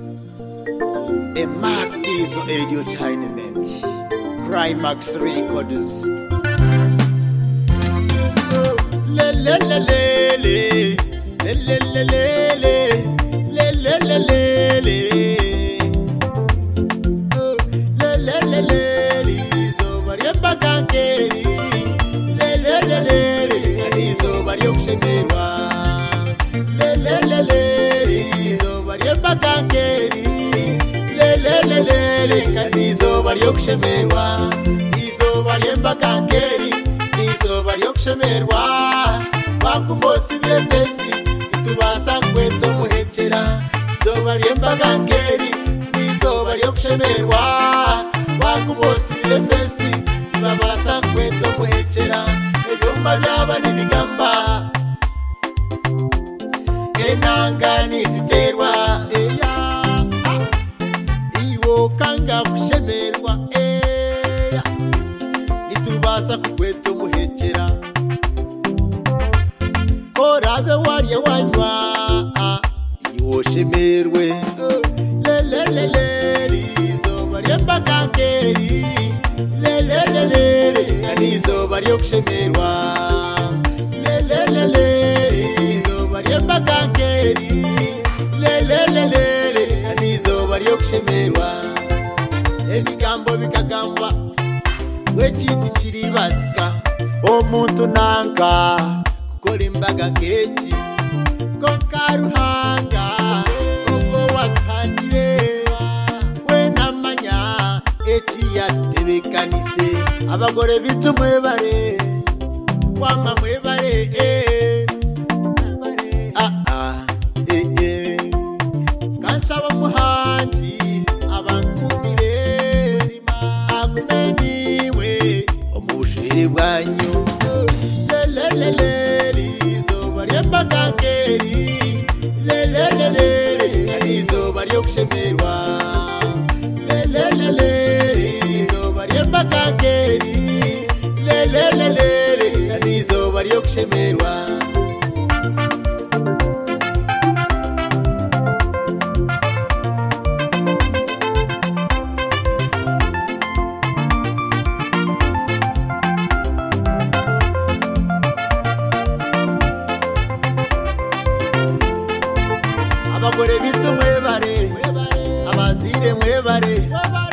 A Mark Diesel Edutainment, Climax Records. Le le le le le le le le le le le le le le le le le zo bariemba kankeri le le le le le zo bariokshemerwa le le le le zo bariemba kankeri le le le le le zo bariokshemerwa izo bariemba kankeri izo bariokshemerwa bakumosi birefesi tubasa kweto muhekera izo bariemba kankeri izo bariokshemerwa bakumosi birefesi babasa kweto muhekera ebyomba byaba nibigamba enangani ziterwa iwo kanga kushemerwa nitubasa kweto muhekera orabe wariye wanywa iwo shemerwe le le le le izo bariemba kankeri le le le le izo bariokshemerwa le le le le izo bariemba kankeri le le le le izo bariokshemerwa ebigambo bikagamba wechiti kiribasika omuntu nanka kukora imbaga keti konkaruhanga ubwo wakangire we namanya eti yatebekanise abagore bitumwe bare wama mwebare kansaba muhanji abankumire agumeniwe omubushire bwanyu le le le izo bariemba kankeri le le le le izo bariokshemerwa le le le le izo bariemba kankeri le le le le izo bariokshemerwa abagore bitu mwebare abazire mwebare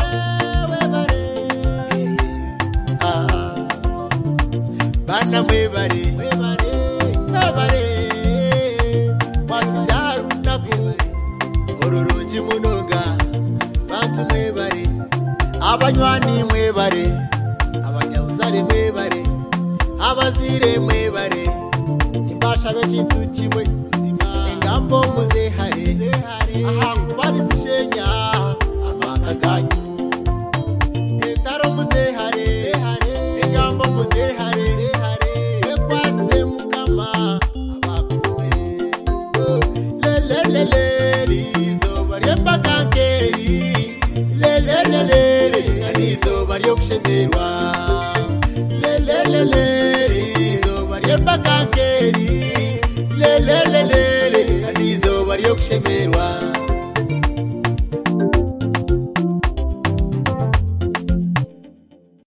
bana mwebare wasizarunaku ororunji munoga bantu mwebare abanywani mwebare abanyabuzare mwebare abazire mwebare imbasha bekintu kimwe engambo muzehare ahangu barizishenya amakaganyu etaro muzehare engambo muzehare ekwase mukama abakume le le le le izo bariemba kankeri le le le le izo bariokshemerwa le le le le izo bariemba kankeri le le le le izo bariokshemerwa